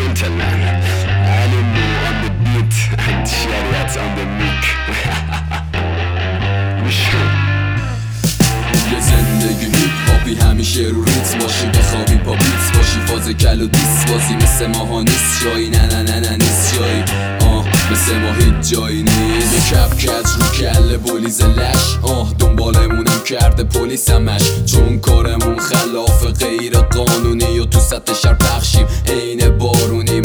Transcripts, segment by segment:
gentlemen, Animu on the beat and Shariat on the mic. یه زندگی هیپ هاپی همیشه رو ریتم باشی، بخوابی پا بیت باشی، فاز کل و دیس بازی مثل ماها نیست جایی، نه نه نه نه نیست جایی، مثل ما هیچ جایی نیست. یه کپ کج رو کله بولیز لش، دنبالمونم کرده پلیس همش، چون کارمون خلاف غیر قانونی و تو سطح شهر پخشیم عین بارونیم.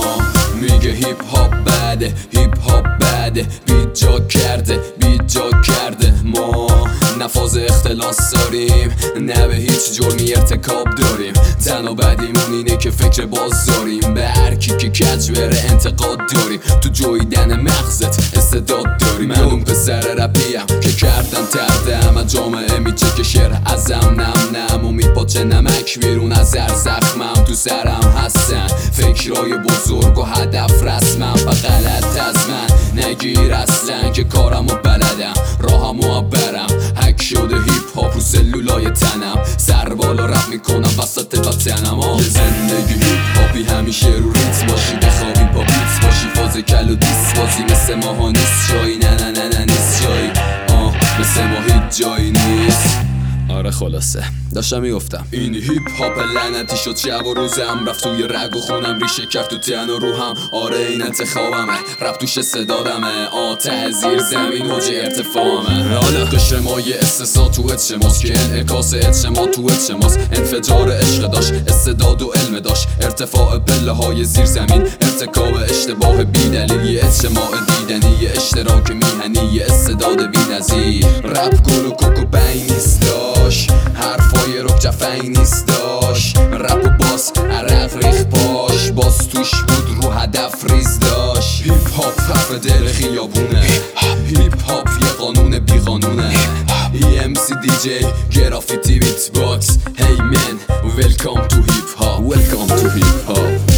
میگه هیپ هاپ بده، هیپ هاپ بده، بیت جا کرده، بیت جا کرده. ما نفاذ اختلاس داریم، نه به هیچ جرمی ارتکاب داریم، تنها بدیمون اینه که فکر باز داریم، به هر کی که کج بره انتقاد داریم، تو جویدن مغزت استعداد داریم. من اون پسر رپیم که کردن تردم، از جامعه میچه که شعر ازم نم نم و میپاچه نمک بیرون از هر زخمم، تو سرم هستن فکرای بزرگ و هدف رسمم، و غلط از من نگیر اصلا که کارمو بلدم، راهمو برم، هک شده هیپ هاپ رو سلولای تنم، سر بالا رپ میکنم وسط وطنم. یه زندگی هیپ هاپی همیشه رو ریتم باشی، بخوابی پا بیت باشی، فاز کل و دیس بازی مثل ماها نیست جایی، نه نه نه نه نیست جایی، مثل ما هیچ جایی نیست. آره خلاصه داشتم میگفتم این هیپ هاپ لعنتی شد شب و روزم، رفت توی رگ و خونم، ریشه کرد تو تن و روحم. آره این انتخابمه، رپ توش استعدادمه، ته زیر زمین حج ارتفاعمه. حالا قشر مایه استثنا تو اجتماس که انعکاس اجتماع تو اجتماس، انفجار عشق داشت، استعداد و علم داشت، ارتفاع پله های زیر زمین، ارتکاب اشتباه بی دلیل، یه اجتماع دیدنی، یه اشتراک میهنی، یه استعداد بی نظیر. رپ گل و کوکو بین نیست داشت، حرفای رک جفنگ نیست داشت، رپ و باس عرق ریخ پاش، باز توش بود رو هدف ریز داشت. هیپ هاپ حرف دل خیابونه، هیپ هاپ یه قانون بی قانونه، EMC DJ گرافیتی بیت باکس. Hey man welcome to hip hop, welcome to hip hop.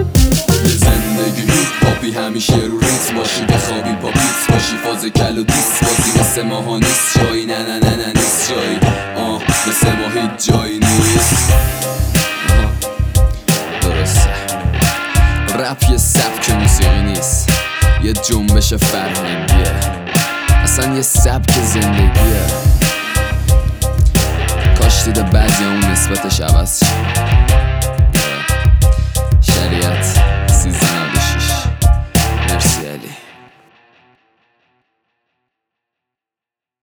یه زندگی هیپ هاپی همیشه رو ریتم باشی، بخوابی پا بیت باشی، فاز کل و دیس بازی مثل ماها نیست جایی، نه نه نه نه نیست جایی، مثل ما هیچ جایی نیست. درسته رپ یه سبک موسیقی نیست، یه جنبش فرهنگیه، اصلا یه سبک زندگیه. کاش دید بعضی اون نسبتش عوض شد. شریعت